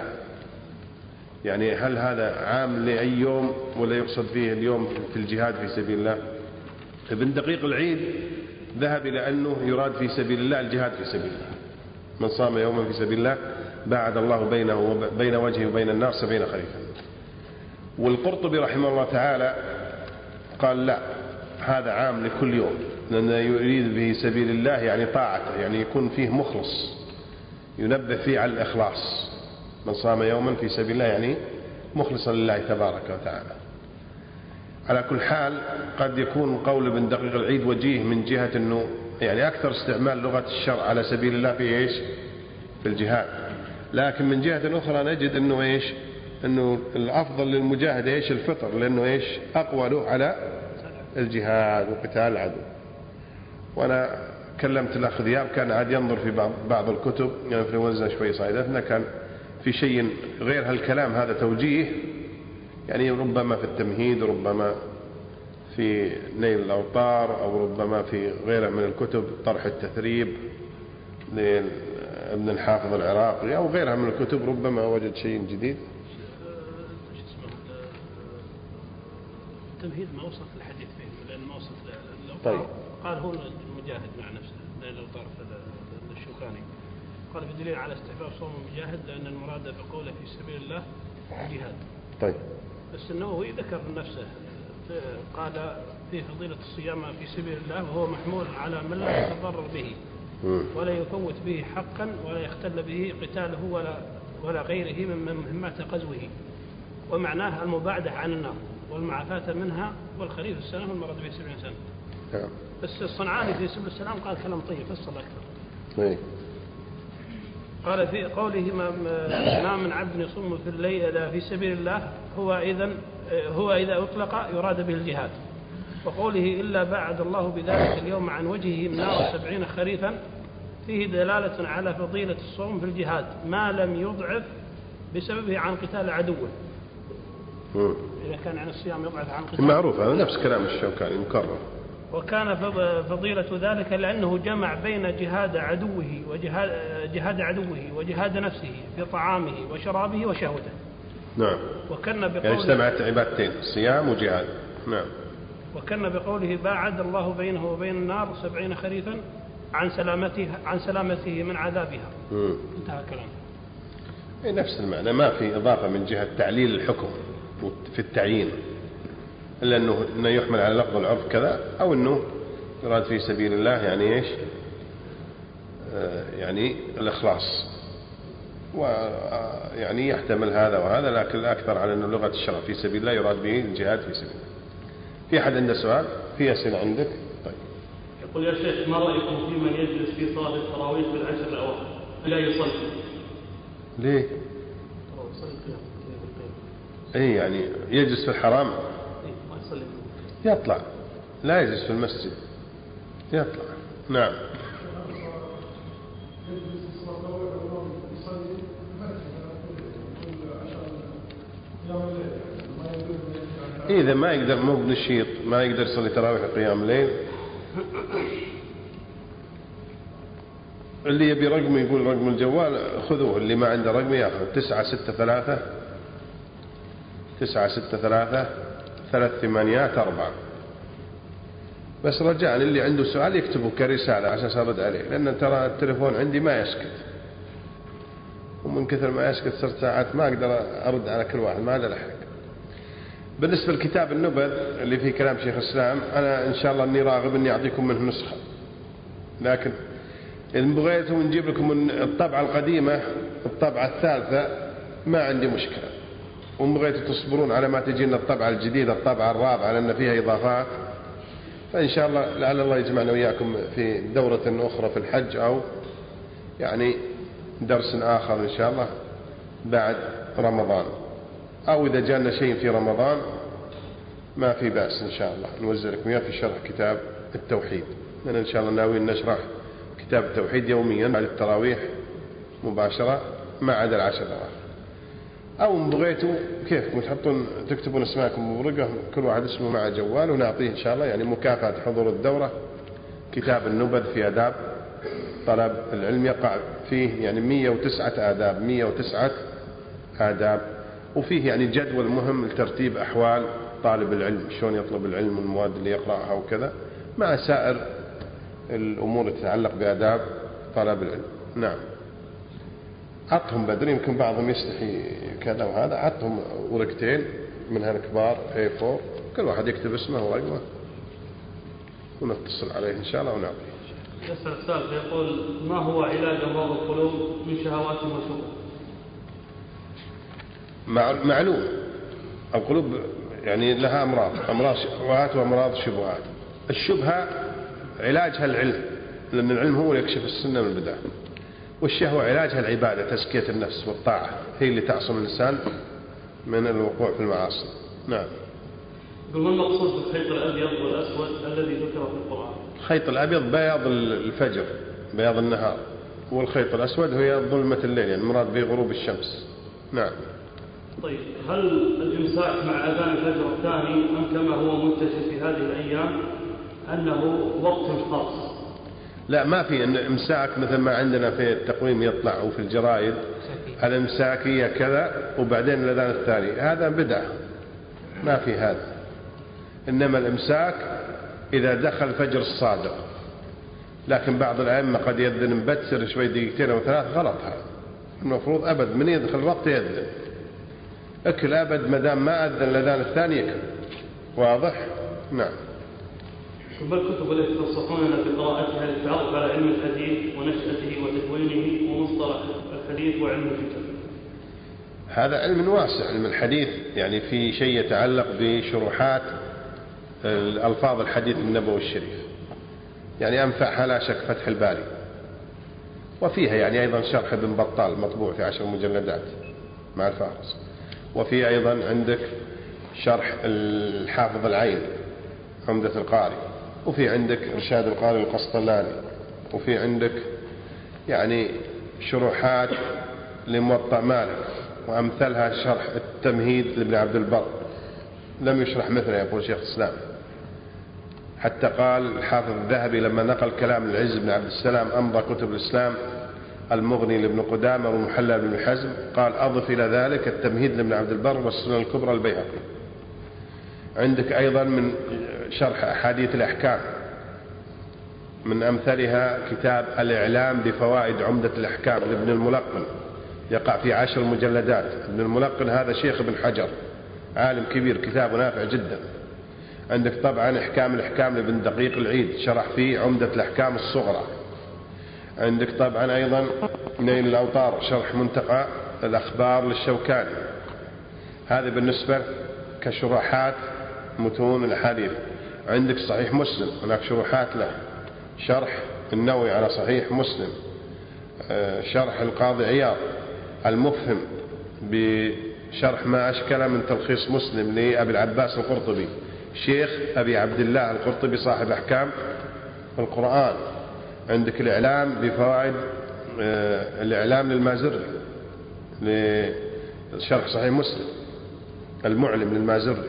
B: يعني هل هذا عام لأي يوم ولا يقصد فيه اليوم في الجهاد في سبيل الله؟ ابن دقيق العيد ذهب إلى أنه يراد في سبيل الله الجهاد في سبيل الله. من صام يوما في سبيل الله باعد الله بينه وبين وجهه وبين النار سبعين خريفا. والقرطبي رحمه الله تعالى قال لا، هذا عام لكل يوم، لأنه يريد به سبيل الله يعني طاعته، يعني يكون فيه مخلص، ينبه فيه على الإخلاص. من صام يوما في سبيل الله يعني مخلصا لله تبارك وتعالى. على كل حال قد يكون قول ابن دقيق العيد وجيه من جهة أنه يعني أكثر استعمال لغة الشرع على سبيل الله في إيش؟ في الجهاد. لكن من جهة أخرى نجد أنه إيش؟ أنه الأفضل للمجاهد إيش؟ الفطر، لأنه إيش؟ أقوى له على الجهاد وقتال العدو. وأنا كلمت الأخ ذياب كان عاد ينظر في بعض, بعض الكتب، يعني في وزن شوي صعيدتنا كان في شيء غير هالكلام هذا توجيه، يعني ربما في التمهيد، ربما في نيل الأوطار، أو ربما في غيره من الكتب، طرح التثريب لابن الحافظ العراقي أو غيرها من الكتب، ربما وجد شيء جديد.
C: التمهيد ما وصلت الحديث فيه، لأن ما وصلت الأوطار.
B: طيب.
C: قال هو المجاهد مع نفسه نيل الأوطار الشوكاني قال بدليل على استحباب صوم المجاهد، لأن المراد بقوله في سبيل الله الجهاد.
B: طيب.
C: بس النووي ذكر نفسه قال في فضيلة الصيام في سبيل الله وهو محمول على من لا يتضرر به ولا يفوت به حقا ولا يختل به قتاله ولا ولا غيره من مهمات غزوه، ومعناه المباعدة عن النار والمعافاة منها والخريف السنة والمرض به سبعين سنة.
B: نعم.
C: بس الصنعاني في سبل السلام قال كلام طيب فصل أكثر.
B: طيب.
C: قال في قوله ما, ما من عبد يصوم في الليل في سبيل الله هو إذا هو إذا أطلق يراد به الجهاد، وقوله إلا بعد الله بذلك اليوم عن وجهه من نار سبعين خريفا فيه دلالة على فضيلة الصوم في الجهاد ما لم يضعف بسببه عن قتال عدوه. إذا كان عن الصيام يضعف عن قتال
B: معروف، هذا نفس كلام الشوكاني مكرر.
C: وكان فضيلة ذلك لأنه جمع بين جهاد عدوه وجهاد جهاد عدوه وجهاد نفسه بطعامه وشرابه وشهوته.
B: نعم.
C: وكان بقوله
B: يعني اجتمعت عبادتين صيام وجهاد. نعم.
C: وكان بقوله باعد الله بينه وبين النار سبعين خريفا عن سلامته عن سلامته من عذابها.
B: مم.
C: انتهى كلامه.
B: إيه نفس المعنى، ما في إضافة من جهة تعليل الحكم في التعيين، إلا أنه, إنه يحمل على لفظ العرف كذا، أو أنه يراد في سبيل الله يعني إيش آه يعني الإخلاص، ويعني يحتمل هذا وهذا، لكن الأكثر على أنه لغة الشرع في سبيل الله يراد به الجهاد في سبيل الله. في أحد عنده سؤال؟ في أسئلة عندك؟ طيب.
A: يقول يا شيخ ما رأيكم في من يجلس في صلاة التراويح في العشر الأواخر لا يصلي؟
B: ليه؟ اي يعني يجلس في الحرام يطلع، لا يجلس في المسجد يطلع. نعم. إذا ما يقدر مو بنشيط ما يقدر يصلي تراويح قيام الليل، اللي يبي رقم يقول رقم الجوال خذوه، اللي ما عنده رقم ياخذ تسعة ستة ثلاثة تسعة ستة ثلاثة ثلاث ثمانيات أربعة. بس رجاء اللي عنده سؤال يكتبه كرسالة عشان أرد عليه، لأن ترى التليفون عندي ما يسكت، ومن كثر ما يسكت صرت ساعات ما أقدر أرد على كل واحد، ما أقدر أحرق. بالنسبة لكتاب النبذ اللي فيه كلام شيخ الإسلام، أنا إن شاء الله أني راغب أني أعطيكم منه نسخة، لكن إذا بغيتم نجيب لكم من الطبعة القديمة الطبعة الثالثة ما عندي مشكلة، وإن بغيتوا تصبرون على ما تجينا الطبعة الجديدة الطبعة الرابعة لأن فيها إضافات، فإن شاء الله لعل الله يجمعنا وإياكم في دورة أخرى في الحج، أو يعني درس آخر إن شاء الله بعد رمضان، أو إذا جاءنا شيء في رمضان ما في بأس إن شاء الله نوزع لكم إياه في شرح كتاب التوحيد، لأن إن شاء الله ناويين نشرح كتاب التوحيد يوميا بعد التراويح مباشرة ما عدا العشر الأواخر. أو إن بغيتوا كيفكم تحطون تكتبون اسماءكم بورقة كل واحد اسمه مع جوال، ونعطيه إن شاء الله يعني مكافأة حضور الدورة كتاب النبذ في آداب طلب العلم، يقع فيه يعني مئة وتسعة آداب مئة وتسعة آداب، وفيه يعني جدول مهم لترتيب أحوال طالب العلم، شلون يطلب العلم والمواد اللي يقرأها وكذا، مع سائر الأمور تتعلق بآداب طلب العلم. نعم. عطهم بدري، يمكن بعضهم يستحي كذا وهذا، عطهم ورقتين من هالكبار إيه فور، كل واحد يكتب اسمه ورقمه ونتصل عليه إن شاء الله ونعطيه.
A: يسأل السائل يقول ما هو علاج أمراض القلوب من شهوات وشبهات؟
B: معلوم القلوب يعني لها أمراض، أمراض شهوات وأمراض شبهات. الشبهة علاجها العلم، لأن العلم هو يكشف السنة من البدع، والشهوة علاجها العبادة تزكية النفس والطاعة، هي اللي تعصم الإنسان من الوقوع في المعاصي. نعم.
A: ما المقصود بالخيط الأبيض والأسود الذي ذكر في القرآن؟
B: الخيط الأبيض بياض الفجر بياض النهار، والخيط الأسود هي ظلمة الليل، يعني مراد به غروب الشمس. نعم.
A: طيب هل الإمساك مع أذان الفجر الثاني أم كما هو منتشر في هذه الأيام أنه وقت خاص؟
B: لا، ما في إن إمساك مثل ما عندنا في التقويم يطلع أو في الجرائد الإمساكية كذا وبعدين الأذان الثاني، هذا بدعة، ما في هذا. إنما الإمساك إذا دخل فجر الصادق، لكن بعض الأئمة قد يأذن مبتسر شوي دقيقتين أو ثلاث، غلط هذا. المفروض أبد من يدخل الوقت يأذن، أكل أبد ما دام ما أذن الأذان الثاني يكل. واضح؟ نعم.
A: ما الكتب التي تنصحوننا بقراءتها للتعرف على علم الحديث ونشأته وتكوينه ومصطلح الحديث وعلم الفقه؟
B: هذا علم واسع علم الحديث، يعني في شيء يتعلق بشروحات الألفاظ الحديث النبوي الشريف، يعني أنفعها لا شك فتح الباري، وفيها يعني أيضا شرح ابن بطال مطبوع في عشر مجلدات مع الفهرس، وفي أيضا عندك شرح الحافظ العين عمدة القاري، وفي عندك إرشاد القاري القسطلاني، وفي عندك يعني شروحات لموطأ مالك، وأمثلها شرح التمهيد لابن عبد البر لم يشرح مثله يقول شيخ الإسلام. حتى قال الحافظ الذهبي لما نقل كلام العز بن عبد السلام أمضى كتب الإسلام المغني لابن قدامة والمحلى بن حزم، قال أضف إلى ذلك التمهيد لابن عبد البر والسنن الكبرى البيهقي. عندك أيضا من شرح أحاديث الأحكام من أمثلها كتاب الإعلام بفوائد عمدة الأحكام لابن الملقن، يقع في عشر مجلدات. ابن الملقن هذا شيخ ابن حجر، عالم كبير، كتاب نافع جدا. عندك طبعا إحكام الأحكام لابن دقيق العيد، شرح فيه عمدة الأحكام الصغرى. عندك طبعا أيضا نيل الأوطار، شرح منتقى الأخبار للشوكاني. هذا بالنسبة كشروحات متون الأحاديث. عندك صحيح مسلم، هناك شروحات له، شرح النووي على صحيح مسلم، شرح القاضي عياض المفهم بشرح ما أشكل من تلخيص مسلم لأبي العباس القرطبي، شيخ أبي عبد الله القرطبي صاحب أحكام القرآن. عندك الإعلام بفوائد الإعلام للمازري لشرح صحيح مسلم، المعلم للمازري.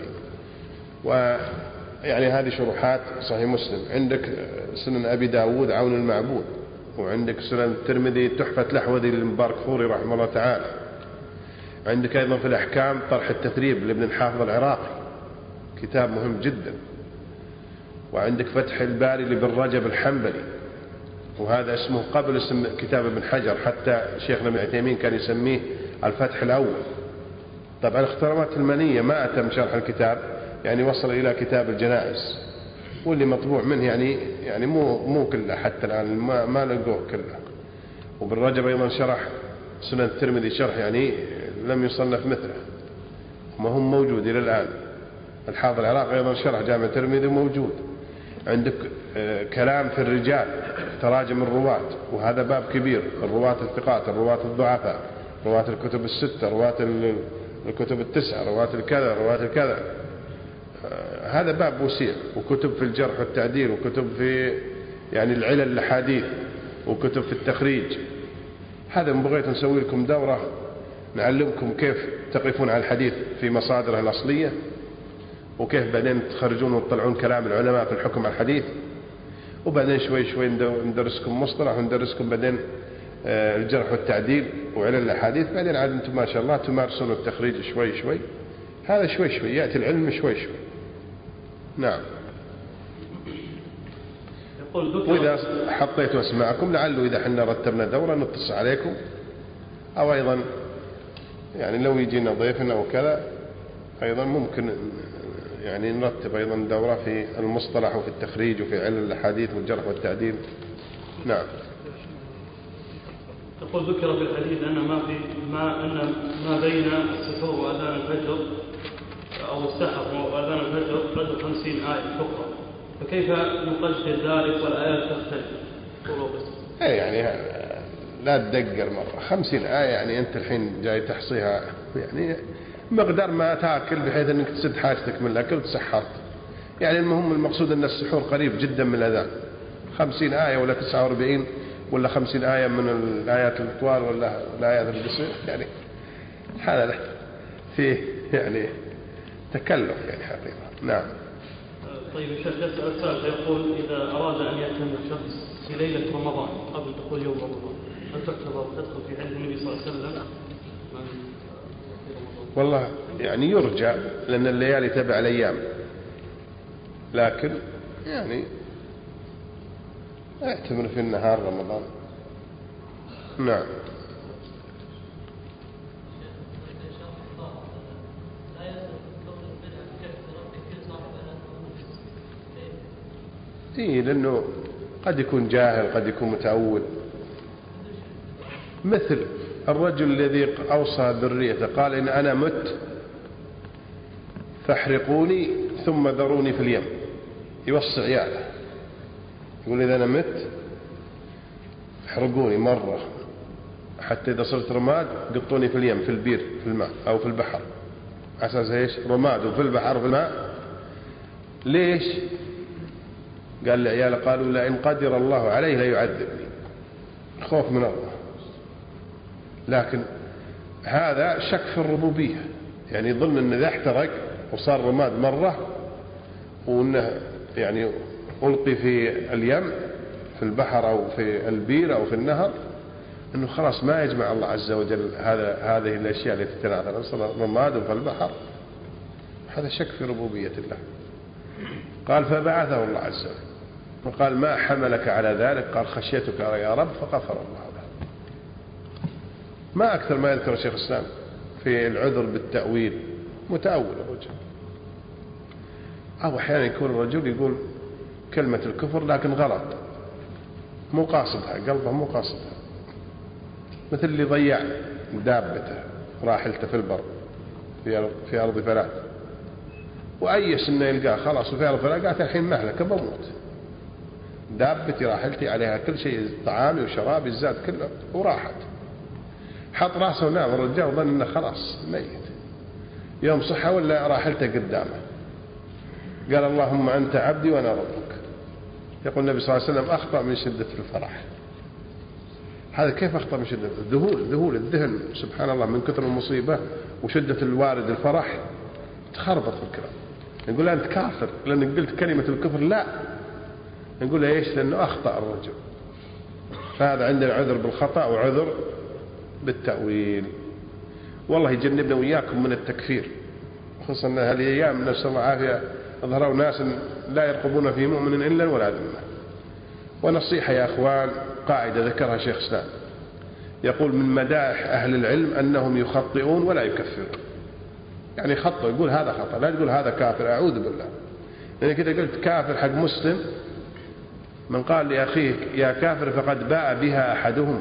B: ويعني هذه شروحات صحيح مسلم. عندك سنن أبي داود عون المعبود، وعندك سنن الترمذي تحفة الأحوذي للمبارك فوري رحمه الله تعالى. عندك أيضا في الأحكام طرح التثريب لابن الحافظ العراقي، كتاب مهم جدا. وعندك فتح الباري لابن رجب الحنبلي، وهذا اسمه قبل اسم كتاب ابن حجر، حتى شيخنا ابن عثيمين كان يسميه الفتح الأول. طبعا اخترامات المنية ما أتم شرح الكتاب، يعني وصل إلى كتاب الجنائز، واللي مطبوع منه يعني يعني مو مو كله حتى الآن، ما ما لقوه كله. وابن رجب أيضا شرح سنن الترمذي شرح يعني لم يصنف مثله، ما هم موجود إلى الآن. الحافظ العراقي أيضا شرح جامع الترمذي موجود. عندك كلام في الرجال، تراجم الرواة، وهذا باب كبير، الرواة الثقات، الرواة الضعفاء، رواة الكتب الستة، رواة الكتب التسعة، رواة الكذا، رواة الكذا. هذا باب وسيع. وكتب في الجرح والتعديل، وكتب في يعني العلل الأحاديث، وكتب في التخريج. هذا من بغيت نسوي لكم دورة نعلمكم كيف تقفون على الحديث في مصادره الأصلية، وكيف بعدين تخرجون وتطلعون كلام العلماء في الحكم على الحديث. وبعدين شوي شوي ندرسكم مصطلح، وندرسكم بعدين الجرح والتعديل وعلل الأحاديث. بعدين عاد أنتم ما شاء الله تمارسون التخريج شوي شوي. هذا شوي شوي يأتي العلم شوي شوي. نعم. وإذا حطيتوا اسماءكم لعله إذا حنا رتبنا دورة نتصل عليكم، أو أيضا يعني لو يجينا ضيفنا وكذا أيضا ممكن يعني نرتب أيضا دورة في المصطلح وفي التخريج وفي علل الأحاديث والجرح والتعديل. نعم.
A: تقول ذكر في الحديث أن ما في ما أن ما بين السحور وأذان الفجر أو السحر وأذان الفجر قدر خمسين آية تقرأ، فكيف نقدر ذلك والآيات تختلف؟
B: إيه يعني لا تدقر مرة خمسين آية، يعني أنت الحين جاي تحصيها يعني مقدار ما تاكل بحيث أنك تسد حاجتك من الأكل تسحرت. يعني المهم المقصود أن السحور قريب جدا من الأذان، خمسين آية ولا تسعة وأربعين ولا خمسين آية من الآيات الطوال ولا الآيات القصيرة، يعني هذا فيه يعني تكلف يعني حقيقة. نعم.
A: طيب الشيخ يسأل سائل يقول إذا أراد أن يأتم الشخص في ليلة رمضان قبل دخول يوم رمضان هل تعتبر تدخل في حديث النبي صلى الله عليه وسلم؟
B: والله يعني يرجع، لأن الليالي تبع الأيام، لكن يعني اعتبر في النهار رمضان. نعم. إيه لأنه قد يكون جاهل، قد يكون متعود، مثل الرجل الذي أوصى ذريته قال إن أنا مت فاحرقوني ثم ذروني في اليم، يوصي عياله يقول إذا أنا مت احرقوني مرة حتى إذا صرت رماد قطوني في اليم، في البير في الماء أو في البحر. أساس إيش؟ رماد وفي البحر في الماء. ليش؟ قال لعياله قالوا لئن قدر الله عليه ليعذبني، خوف من الله. لكن هذا شك في الربوبية، يعني يظن أن إذا احترق وصار رماد مرة وأنه يعني ألقي في اليم في البحر أو في البير أو في النهر أنه خلاص ما يجمع الله عز وجل هذا هذه الأشياء التي تتناثر، صار رماد في البحر. هذا شك في ربوبية الله. قال فبعثه الله عز وجل وقال ما حملك على ذلك؟ قال خشيتك يا رب فغفر الله له. ما أكثر ما يذكر الشيخ الإسلام في العذر بالتأويل، متأول الرجل، أو أحيانا يكون الرجل يقول كلمة الكفر لكن غلط، مو قاصدها، قلبه مو قاصدها، مثل اللي ضيع دابته راحلته في البر في أرض فلات وأيس إنه يلقاه خلاص وفي أرض فلات، قالت الحين مهلك بموت، دابتي راحلتي عليها كل شيء، طعامي وشرابي الزاد كله، وراحت. حط راسه ونام الرجال وظن إنه خلاص ميت. يوم صحى ولا راحلته قدامه، قال اللهم أنت عبدي وأنا ربك. يقول النبي صلى الله عليه وسلم أخطأ من شدة الفرح. هذا كيف أخطأ من شدة الذهول؟ ذهول الذهن سبحان الله من كثر المصيبة وشدة الوارد الفرح تخربط في الكلام. نقول أنت كافر لأنك قلت كلمة الكفر؟ لا، نقول إيش؟ لأنه أخطأ الرجل. فهذا عندنا عذر بالخطأ وعذر بالتأويل. والله يجنبنا وإياكم من التكفير، خصوصا أن هذه الأيام نسأل الله العافية أظهروا ناس لا يرقبون في مؤمن إلا ولا ذمة. ونصيحة يا أخوان، قاعدة ذكرها شيخ إسلام، يقول من مدائح أهل العلم أنهم يخطئون ولا يكفرون. يعني خطأ يقول هذا خطأ، لا تقول هذا كافر، أعوذ بالله. لأن كده قلت كافر حق مسلم، من قال لأخيه يا كافر فقد باء بها أحدهم،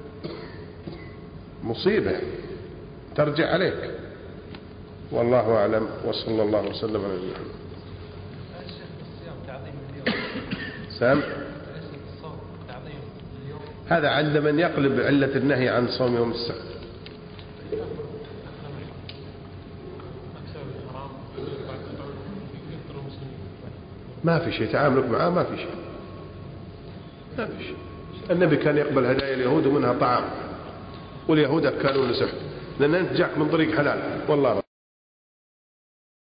B: مصيبة ترجع عليك. والله أعلم، وصلى الله وسلم على نبينا محمد. سام هذا عند من يقلب علة النهي عن صوم يوم السبت. ما في شيء تعاملك معاه، ما في شيء، ما في شيء. النبي كان يقبل هدايا اليهود ومنها طعام، واليهود أكلون سحت، لأن أنت جاك من طريق حلال. والله